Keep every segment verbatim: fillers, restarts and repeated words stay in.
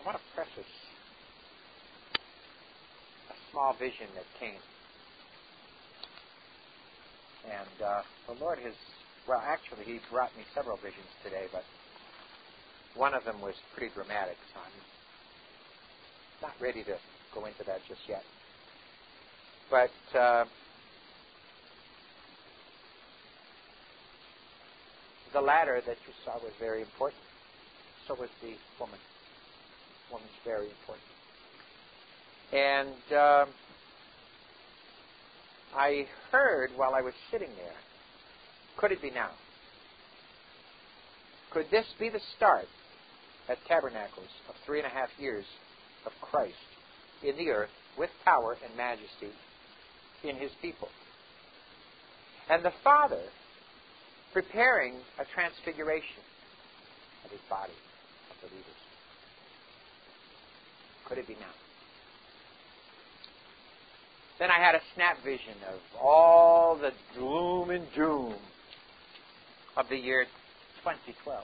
I want to preface a small vision that came. And uh, the Lord has, well, actually, He brought me several visions today, but one of them was pretty dramatic, so I'm not ready to go into that just yet. But uh, the ladder that you saw was very important. So was the woman. The woman's very important. And um, I heard while I was sitting there, could it be now? Could this be the start at Tabernacles of three and a half years of Christ in the earth with power and majesty in His people? And the Father preparing a transfiguration of His body, of believers. Could it be now? Then I had a snap vision of all the gloom and doom of the year twenty twelve.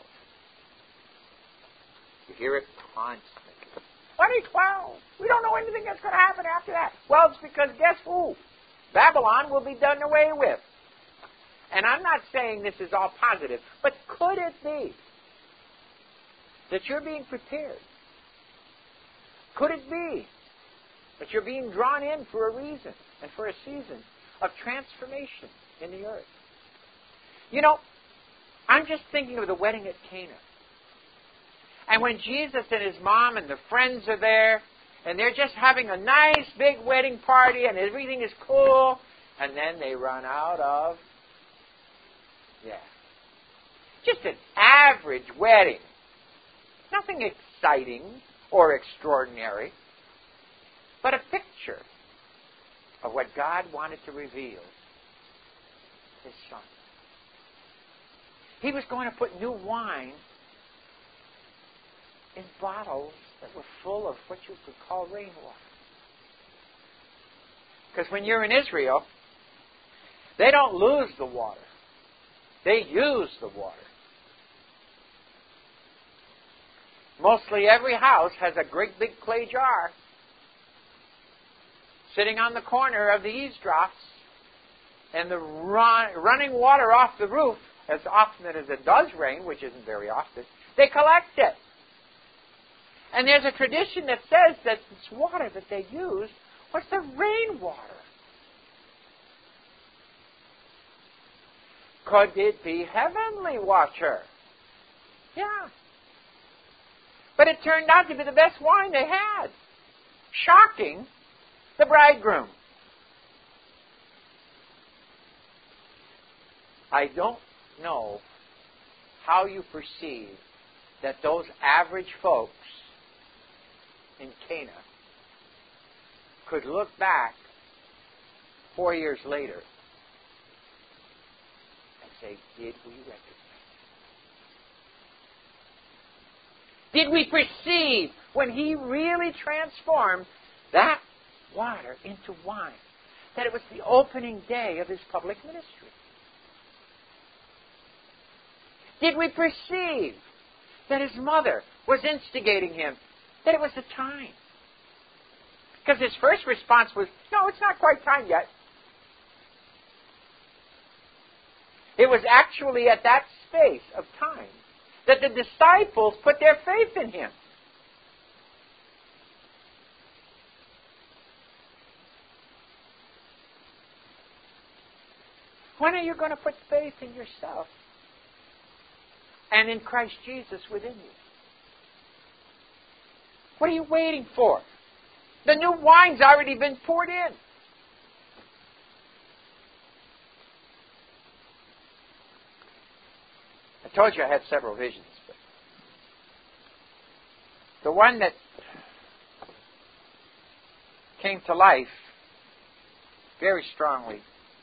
You hear it constantly. twenty twelve! We don't know anything that's going to happen after that. Well, it's because guess who? Babylon will be done away with. And I'm not saying this is all positive, but could it be that you're being prepared? Could it be that you're being drawn in for a reason and for a season of transformation in the earth? You know, I'm just thinking of the wedding at Cana. And when Jesus and His mom and the friends are there, and they're just having a nice big wedding party, and everything is cool, and then they run out of, yeah, just an average wedding. Nothing exciting or extraordinary, but a picture of what God wanted to reveal, His Son. He was going to put new wine in bottles that were full of what you could call rainwater. Because when you're in Israel, they don't lose the water. They use the water. Mostly every house has a great big clay jar sitting on the corner of the eavesdrops, and the run, running water off the roof, as often as it does rain, which isn't very often, they collect it. And there's a tradition that says that this water that they use was the rainwater. Could it be heavenly water? Yeah. But it turned out to be the best wine they had. Shocking the bridegroom. I don't know how you perceive that those average folks in Cana could look back four years later and say, did we recognize it? Did we perceive when He really transformed that water into wine, that it was the opening day of His public ministry? Did we perceive that His mother was instigating Him, that it was the time? Because His first response was, no, it's not quite time yet. It was actually at that space of time that the disciples put their faith in Him. When are you going to put faith in yourself and in Christ Jesus within you? What are you waiting for? The new wine's already been poured in. I told you I had several visions. But the one that came to life very strongly,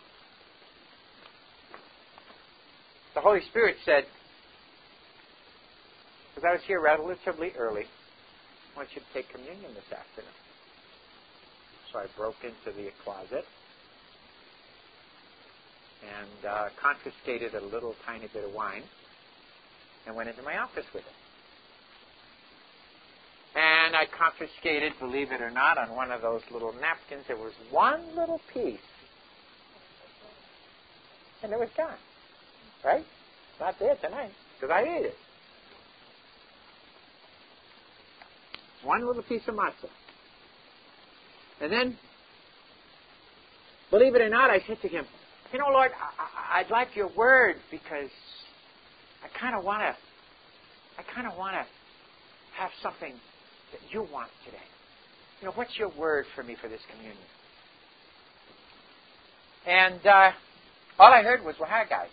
the Holy Spirit said, because I was here relatively early, I want you to take communion this afternoon. So I broke into the closet and uh, confiscated a little tiny bit of wine and went into my office with it. And And I confiscated, believe it or not, on one of those little napkins, there was one little piece. And it was gone. Right? Not there tonight, because I ate it. One little piece of matzah. And then, believe it or not, I said to him, you know, Lord, I, I, I'd like your word because I kind of want to, I kind of want to have something that you want today. You know, what's your word for me for this communion? And uh, all I heard was, well, Haggai.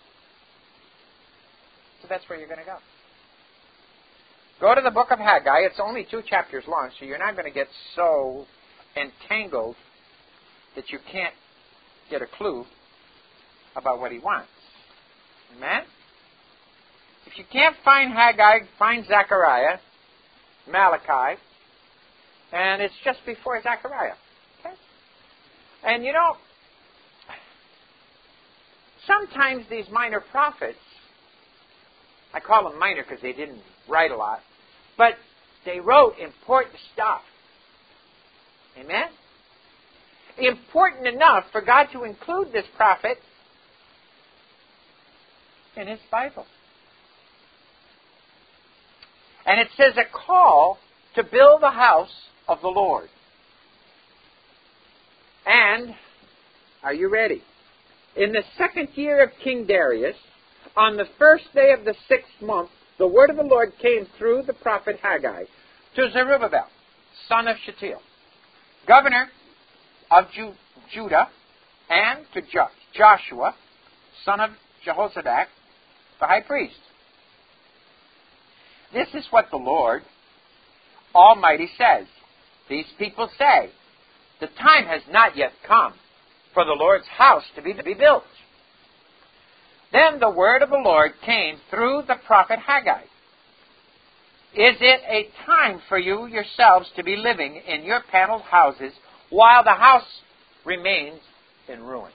So that's where you're going to go. Go to the book of Haggai. It's only two chapters long, so you're not going to get so entangled that you can't get a clue about what he wants. Amen? If you can't find Haggai, find Zechariah, Malachi, and it's just before Zechariah. Okay? And you know, sometimes these minor prophets, I call them minor because they didn't write a lot, but they wrote important stuff. Amen? Important enough for God to include this prophet in his Bible. And it says a call to build the house of the Lord. And, are you ready? In the second year of King Darius, on the first day of the sixth month, the word of the Lord came through the prophet Haggai to Zerubbabel, son of Shealtiel, governor of Ju- Judah, and to jo- Joshua, son of Jehozadak, the high priest. This is what the Lord Almighty says. These people say, the time has not yet come for the Lord's house to be, to be built. Then the word of the Lord came through the prophet Haggai. Is it a time for you yourselves to be living in your paneled houses while the house remains in ruin?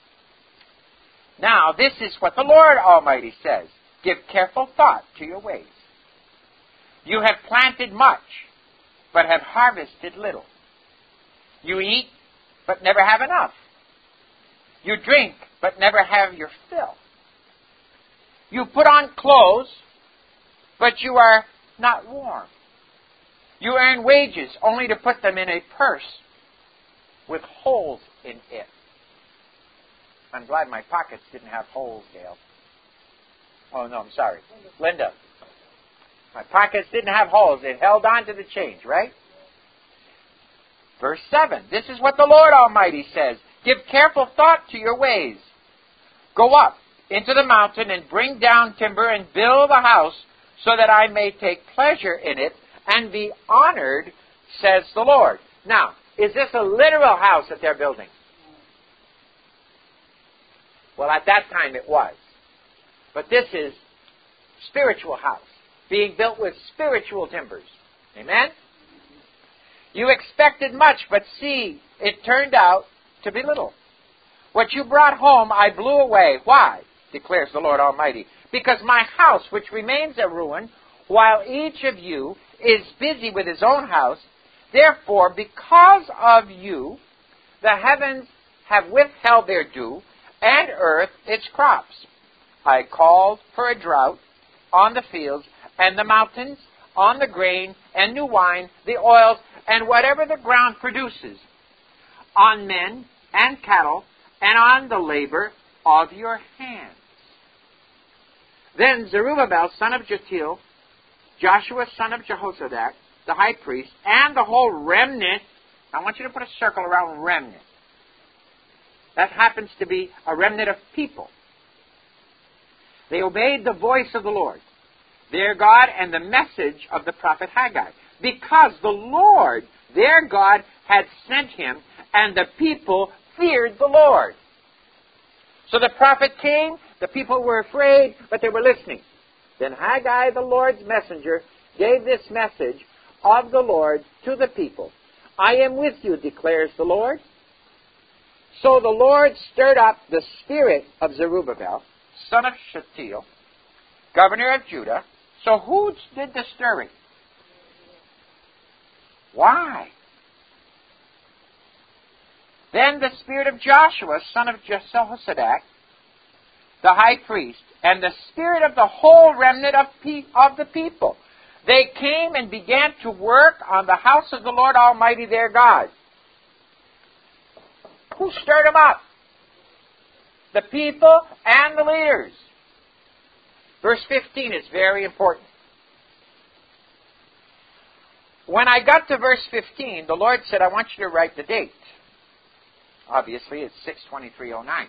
Now, this is what the Lord Almighty says. Give careful thought to your ways. You have planted much, but have harvested little. You eat, but never have enough. You drink, but never have your fill. You put on clothes, but you are not warm. You earn wages only to put them in a purse with holes in it. I'm glad my pockets didn't have holes, Gail. Oh, no, I'm sorry. Linda. My pockets didn't have holes. It held on to the change, right? Verse seven. This is what the Lord Almighty says. Give careful thought to your ways. Go up into the mountain and bring down timber and build a house so that I may take pleasure in it and be honored, says the Lord. Now, is this a literal house that they're building? Well, at that time it was. But this is spiritual house, being built with spiritual timbers. Amen? You expected much, but see, it turned out to be little. What you brought home I blew away. Why? Declares the Lord Almighty. Because my house, which remains a ruin, while each of you is busy with his own house, therefore, because of you, the heavens have withheld their dew, and earth its crops. I called for a drought on the fields and the mountains, on the grain and new wine, the oils, and whatever the ground produces, on men and cattle, and on the labor of your hands. Then Zerubbabel, son of Shealtiel, Joshua, son of Jehozadak, the high priest, and the whole remnant, I want you to put a circle around remnant. That happens to be a remnant of people. They obeyed the voice of the Lord, their God, and the message of the prophet Haggai, because the Lord, their God, had sent him, and the people feared the Lord. So the prophet came, the people were afraid, but they were listening. Then Haggai, the Lord's messenger, gave this message of the Lord to the people. I am with you, declares the Lord. So the Lord stirred up the spirit of Zerubbabel, son of Shealtiel, governor of Judah. So who did the stirring? Why? Then the spirit of Joshua, son of Jehozadak, the high priest, and the spirit of the whole remnant of, pe- of the people, they came and began to work on the house of the Lord Almighty their God. Who stirred them up? The people and the leaders. Verse fifteen is very important. When I got to verse fifteen, the Lord said, I want you to write the date. Obviously, it's six twenty-three oh nine.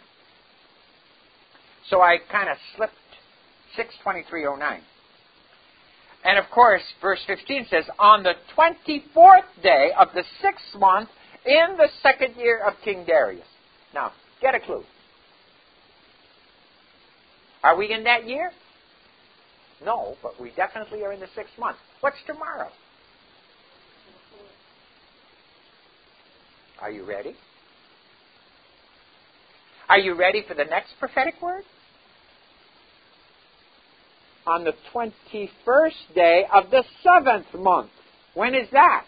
So I kind of slipped six twenty-three oh nine. And of course, verse fifteen says, on the twenty-fourth day of the sixth month in the second year of King Darius. Now, get a clue. Are we in that year? No, but we definitely are in the sixth month. What's tomorrow? Are you ready? Are you ready for the next prophetic word? On the twenty-first day of the seventh month. When is that?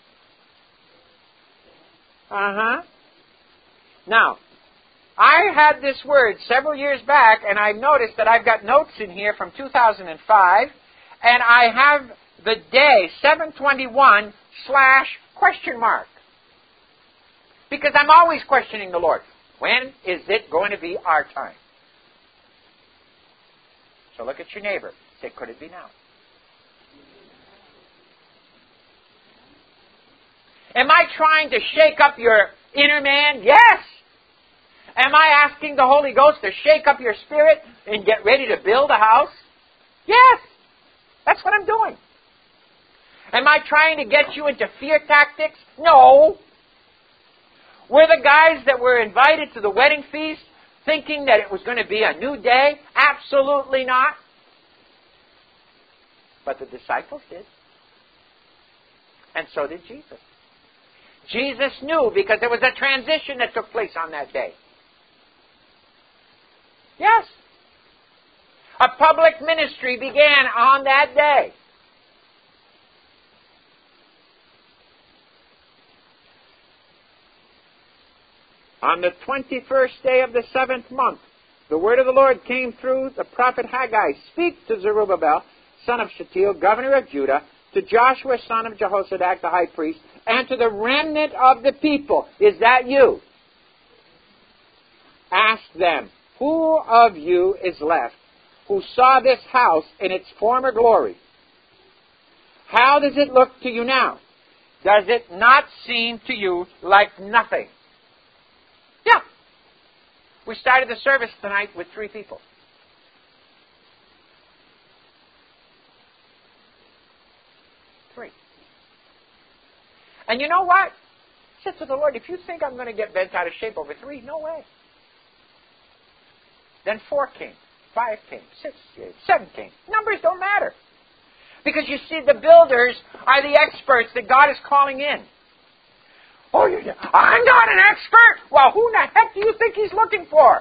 Uh-huh. Now, I had this word several years back, and I've noticed that I've got notes in here from two thousand five, and I have the day, seven twenty-one slash question mark. Because I'm always questioning the Lord. When is it going to be our time? So look at your neighbor. Say, could it be now? Am I trying to shake up your inner man? Yes. Am I asking the Holy Ghost to shake up your spirit and get ready to build a house? Yes. That's what I'm doing. Am I trying to get you into fear tactics? No. Were the guys that were invited to the wedding feast thinking that it was going to be a new day? Absolutely not. But the disciples did. And so did Jesus. Jesus knew because there was a transition that took place on that day. Yes. A public ministry began on that day. On the twenty-first day of the seventh month, the word of the Lord came through the prophet Haggai. Speak to Zerubbabel, son of Shealtiel, governor of Judah, to Joshua, son of Jehozadak, the high priest, and to the remnant of the people. Is that you? Ask them, who of you is left who saw this house in its former glory? How does it look to you now? Does it not seem to you like nothing? Yeah. We started the service tonight with three people. Three. And you know what? I said to the Lord, if you think I'm going to get bent out of shape over three, no way. Then four came, five came, six came, seven came. Numbers don't matter. Because you see, the builders are the experts that God is calling in. Oh, you, I'm not an expert. Well, who in the heck do you think He's looking for?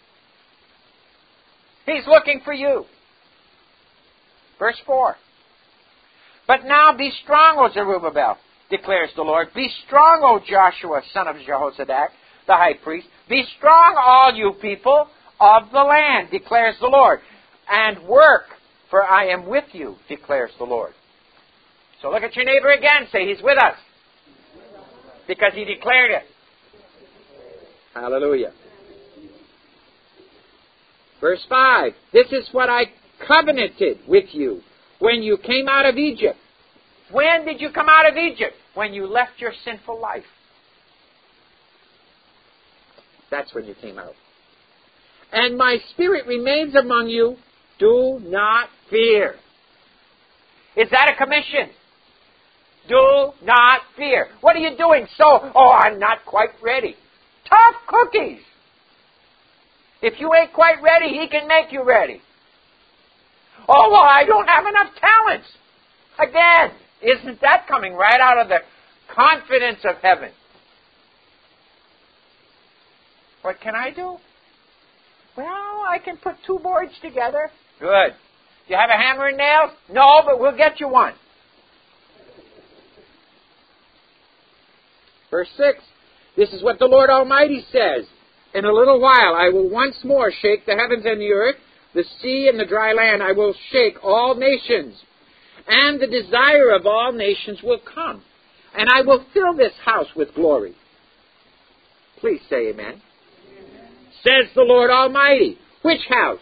He's looking for you. Verse four. But now be strong, O Zerubbabel, declares the Lord. Be strong, O Joshua, son of Jehozadak, the high priest. Be strong, all you people of the land, declares the Lord. And work, for I am with you, declares the Lord. So look at your neighbor again. Say, He's with us. Because He declared it. Hallelujah. Verse five. This is what I covenanted with you when you came out of Egypt. When did you come out of Egypt? When you left your sinful life. That's when you came out. And my spirit remains among you. Do not fear. Is that a commission? Do not fear. What are you doing? So, oh, I'm not quite ready. Tough cookies. If you ain't quite ready, He can make you ready. Oh, well, I don't have enough talents. Again, isn't that coming right out of the confidence of heaven? What can I do? Well, I can put two boards together. Good. Do you have a hammer and nails? No, but we'll get you one. Verse six, this is what the Lord Almighty says. In a little while I will once more shake the heavens and the earth, the sea and the dry land. I will shake all nations, and the desire of all nations will come. And I will fill this house with glory. Please say amen. Amen. Says the Lord Almighty. Which house?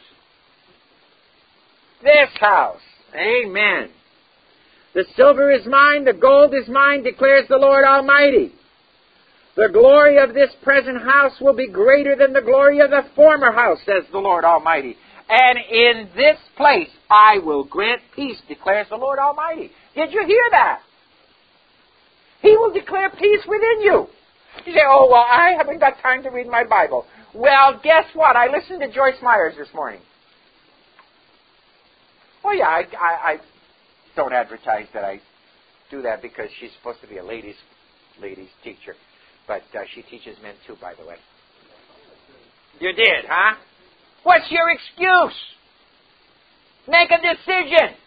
This house. Amen. The silver is mine, the gold is mine, declares the Lord Almighty. The glory of this present house will be greater than the glory of the former house, says the Lord Almighty. And in this place I will grant peace, declares the Lord Almighty. Did you hear that? He will declare peace within you. You say, oh, well, I haven't got time to read my Bible. Well, guess what? I listened to Joyce Myers this morning. Oh, yeah, I, I, I don't advertise that I do that because she's supposed to be a ladies, ladies teacher. But uh, she teaches men too, by the way. You did, huh? What's your excuse? Make a decision.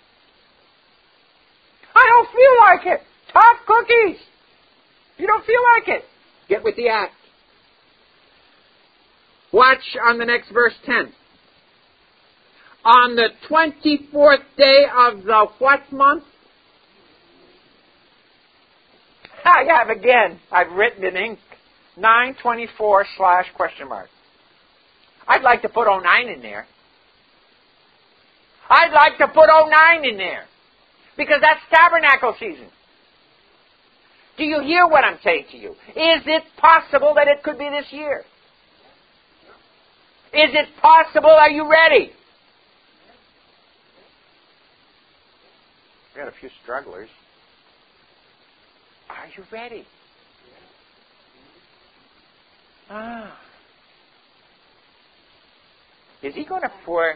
I don't feel like it. Tough cookies. You don't feel like it. Get with the act. Watch on the next verse ten. On the twenty-fourth day of the what month? I have again. I've written in ink nine twenty-four slash question mark. I'd like to put oh nine in there. I'd like to put oh nine in there. Because that's tabernacle season. Do you hear what I'm saying to you? Is it possible that it could be this year? Is it possible? Are you ready? We got a few strugglers. Are you ready? Ah. Is he going to pour...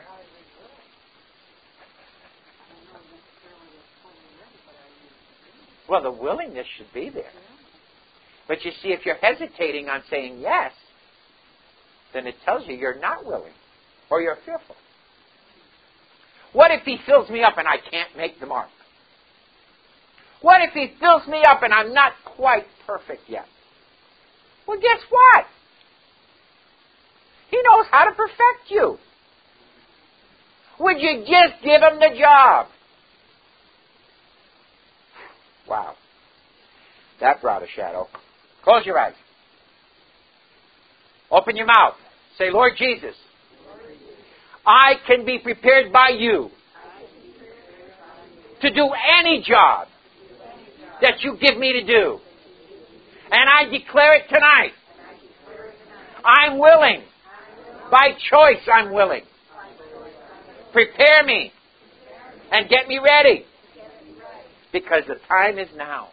Well, the willingness should be there. But you see, if you're hesitating on saying yes, then it tells you you're not willing or you're fearful. What if he fills me up and I can't make the mark? What if he fills me up and I'm not quite perfect yet? Well, guess what? He knows how to perfect you. Would you just give him the job? Wow. That brought a shadow. Close your eyes. Open your mouth. Say, Lord Jesus, I can be prepared by you to do any job that you give me to do. And I declare it tonight. I'm willing. By choice, I'm willing. Prepare me and get me ready. Because the time is now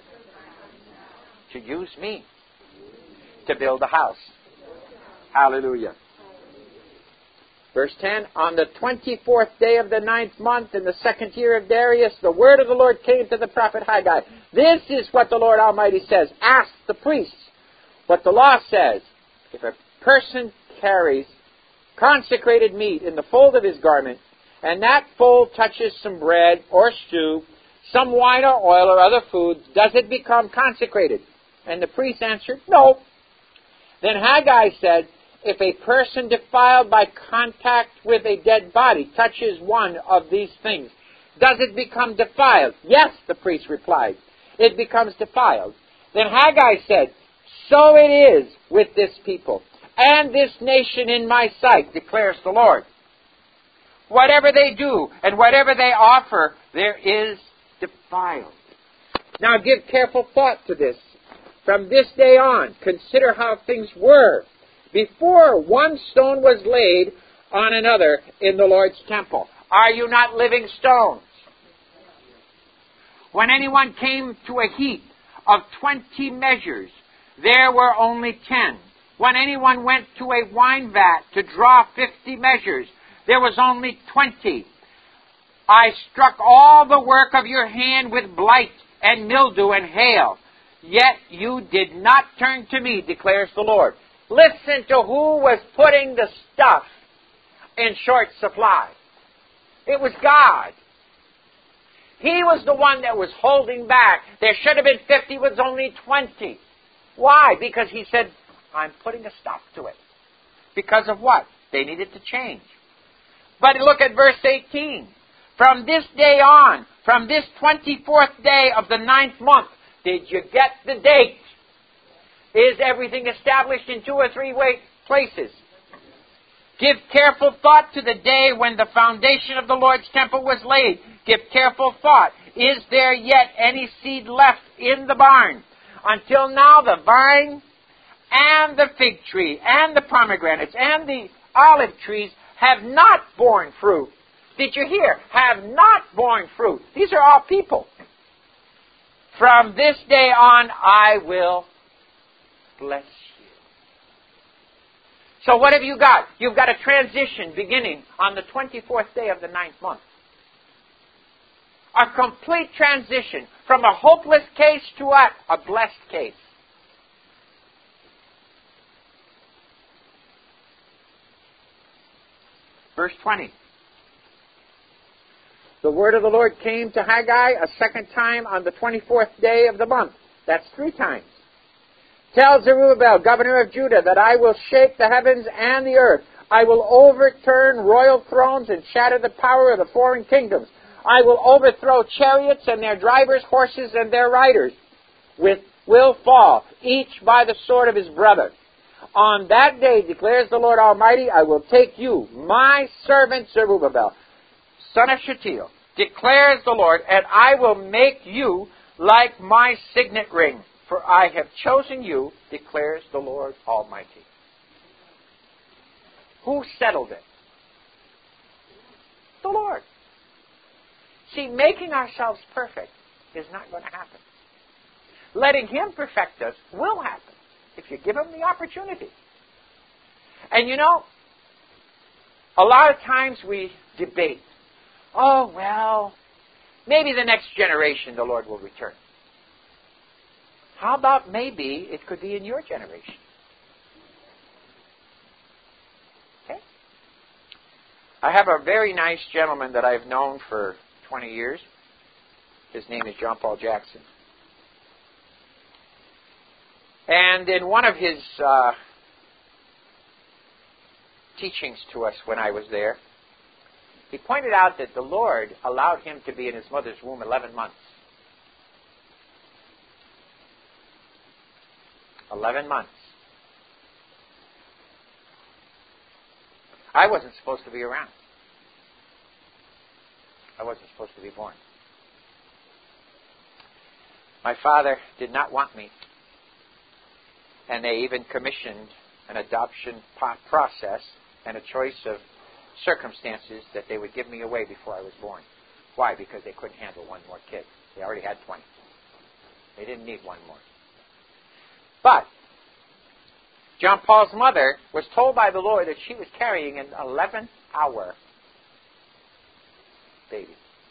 to use me to build a house. Hallelujah. Verse ten, on the twenty-fourth day of the ninth month in the second year of Darius, the word of the Lord came to the prophet Haggai. This is what the Lord Almighty says. Ask the priests what the law says. If a person carries consecrated meat in the fold of his garment, and that fold touches some bread or stew, some wine or oil or other food, does it become consecrated? And the priest answered, no. Then Haggai said, if a person defiled by contact with a dead body touches one of these things, does it become defiled? Yes, the priest replied, it becomes defiled. Then Haggai said, so it is with this people and this nation in my sight, declares the Lord. Whatever they do and whatever they offer, there is defiled. Now give careful thought to this. From this day on, consider how things were before one stone was laid on another in the Lord's temple. Are you not living stones? When anyone came to a heap of twenty measures, there were only ten. When anyone went to a wine vat to draw fifty measures, there was only twenty. I struck all the work of your hand with blight and mildew and hail. Yet you did not turn to me, declares the Lord. Listen to who was putting the stuff in short supply. It was God. He was the one that was holding back. There should have been fifty, it was only twenty. Why? Because he said, I'm putting a stop to it. Because of what? They needed to change. But look at verse eighteen. From this day on, from this twenty-fourth day of the ninth month, did you get the date? Is everything established in two or three way places? Give careful thought to the day when the foundation of the Lord's temple was laid. Give careful thought. Is there yet any seed left in the barn? Until now, the vine and the fig tree and the pomegranates and the olive trees have not borne fruit. Did you hear? Have not borne fruit. These are all people. From this day on, I will bless you. So what have you got? You've got a transition beginning on the twenty-fourth day of the ninth month. A complete transition from a hopeless case to what? A blessed case. Verse twenty. The word of the Lord came to Haggai a second time on the twenty-fourth day of the month. That's three times. Tell Zerubbabel, governor of Judah, that I will shake the heavens and the earth. I will overturn royal thrones and shatter the power of the foreign kingdoms. I will overthrow chariots and their drivers, horses and their riders with will fall, each by the sword of his brother. On that day, declares the Lord Almighty, I will take you, my servant Zerubbabel, son of Shealtiel, declares the Lord, and I will make you like my signet ring, for I have chosen you, declares the Lord Almighty. Who settled it? The Lord. See, making ourselves perfect is not going to happen. Letting Him perfect us will happen if you give Him the opportunity. And you know, a lot of times we debate, oh, well, maybe the next generation the Lord will return. How about maybe it could be in your generation? Okay? I have a very nice gentleman that I've known for twenty years. His name is John Paul Jackson. And in one of his uh, teachings to us when I was there, he pointed out that the Lord allowed him to be in his mother's womb eleven months. Eleven months. I wasn't supposed to be around. I wasn't supposed to be born. My father did not want me. And they even commissioned an adoption process and a choice of circumstances that they would give me away before I was born. Why? Because they couldn't handle one more kid. They already had twenty. They didn't need one more. But John Paul's mother was told by the Lord that she was carrying an eleven-hour baby.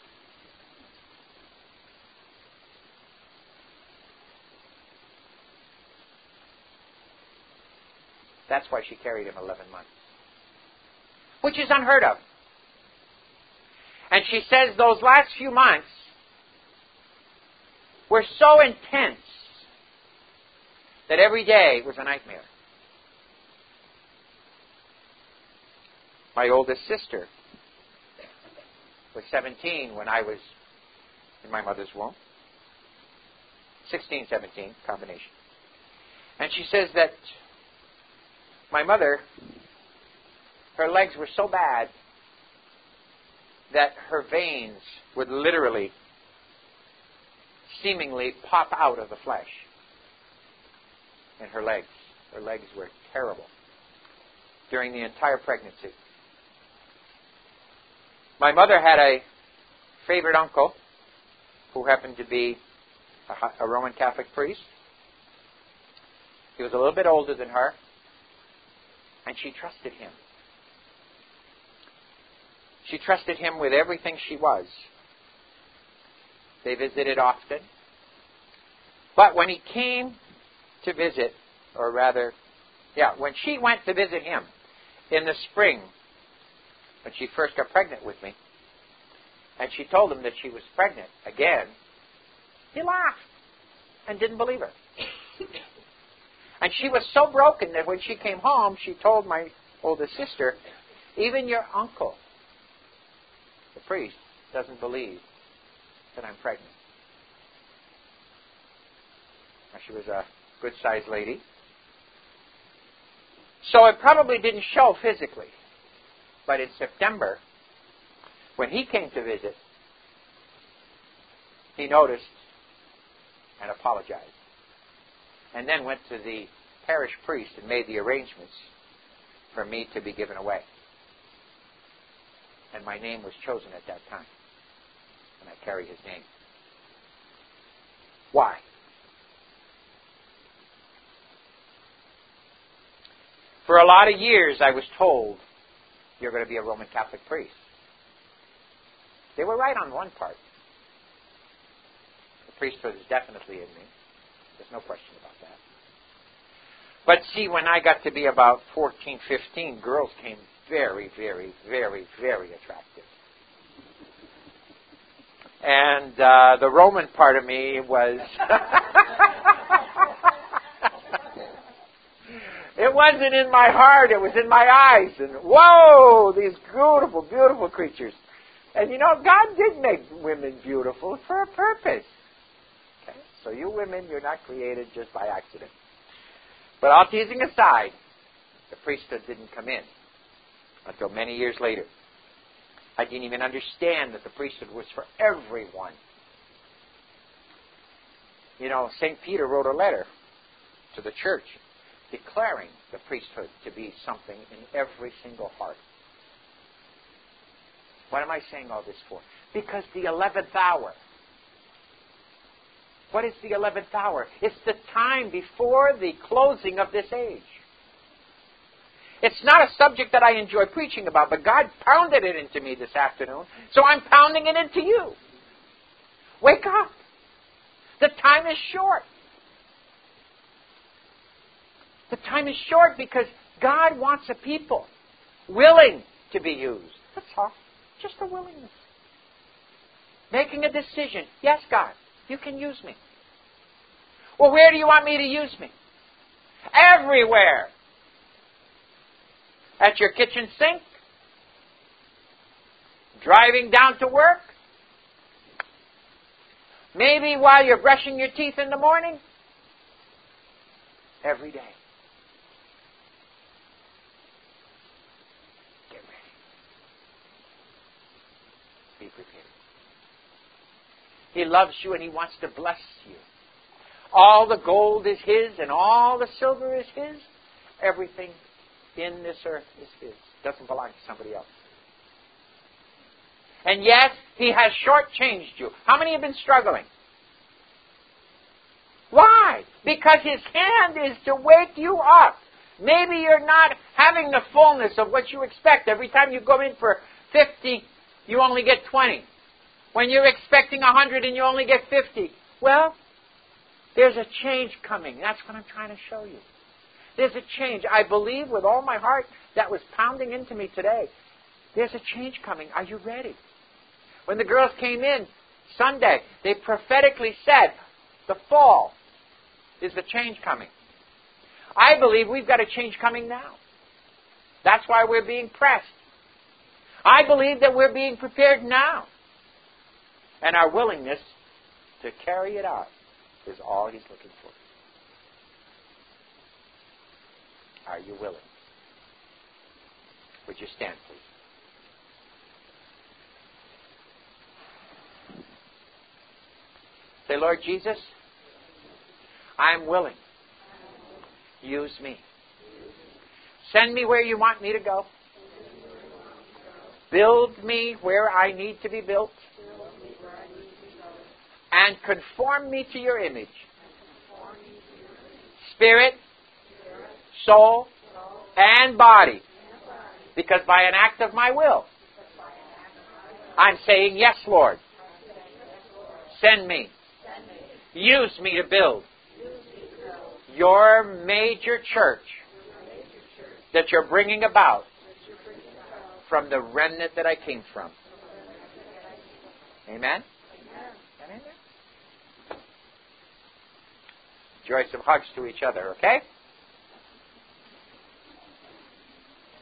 That's why she carried him eleven months. Which is unheard of. And she says those last few months were so intense that every day was a nightmare. My oldest sister was seventeen when I was in my mother's womb. sixteen, seventeen, combination. And she says that my mother, her legs were so bad that her veins would literally, seemingly pop out of the flesh in her legs. Her legs were terrible during the entire pregnancy. My mother had a favorite uncle who happened to be a, a Roman Catholic priest. He was a little bit older than her, and she trusted him. She trusted him with everything she was. They visited often. But when he came to visit, or rather, yeah, when she went to visit him in the spring, when she first got pregnant with me, and she told him that she was pregnant again, he laughed and didn't believe her. And she was so broken that when she came home, she told my oldest sister, even your uncle, the priest, doesn't believe that I'm pregnant. Now, she was a good-sized lady. So it probably didn't show physically. But in September, when he came to visit, he noticed and apologized. And then went to the parish priest and made the arrangements for me to be given away. And my name was chosen at that time. And I carry his name. Why? For a lot of years I was told, you're going to be a Roman Catholic priest. They were right on one part. The priesthood is definitely in me. There's no question about that. But see, when I got to be about fourteen, fifteen, girls came very, very, very, very attractive. And uh, the Roman part of me was... It wasn't in my heart, it was in my eyes. And whoa, these beautiful, beautiful creatures. And you know, God did make women beautiful for a purpose. Okay? So you women, you're not created just by accident. But all teasing aside, the priesthood didn't come in until many years later. I didn't even understand that the priesthood was for everyone. You know, Saint Peter wrote a letter to the church declaring the priesthood to be something in every single heart. What am I saying all this for? Because the eleventh hour. What is the eleventh hour? It's the time before the closing of this age. It's not a subject that I enjoy preaching about, but God pounded it into me this afternoon, so I'm pounding it into you. Wake up. The time is short. The time is short because God wants a people willing to be used. That's all. Just a willingness. Making a decision. Yes, God, you can use me. Well, where do you want me to use me? Everywhere. At your kitchen sink. Driving down to work. Maybe while you're brushing your teeth in the morning. Every day. Get ready. Be prepared. He loves you and He wants to bless you. All the gold is His and all the silver is His. Everything in this earth is His. It doesn't belong to somebody else. And yes, He has shortchanged you. How many have been struggling? Why? Because His hand is to wake you up. Maybe you're not having the fullness of what you expect. Every time you go in for fifty, you only get twenty. When you're expecting one hundred and you only get fifty. Well, there's a change coming. That's what I'm trying to show you. There's a change. I believe with all my heart that was pounding into me today. There's a change coming. Are you ready? When the girls came in Sunday, they prophetically said, the fall is the change coming. I believe we've got a change coming now. That's why we're being pressed. I believe that we're being prepared now. And our willingness to carry it out is all He's looking for. Are you willing? Would you stand, please? Say, Lord Jesus, I'm willing. Use me. Send me where you want me to go. Build me where I need to be built. And conform me to your image. Spirit, soul, and body. Because by an act of my will, I'm saying, yes, Lord. Send me. Use me to build your major church that you're bringing about from the remnant that I came from. Amen? Amen. Enjoy some hugs to each other, okay?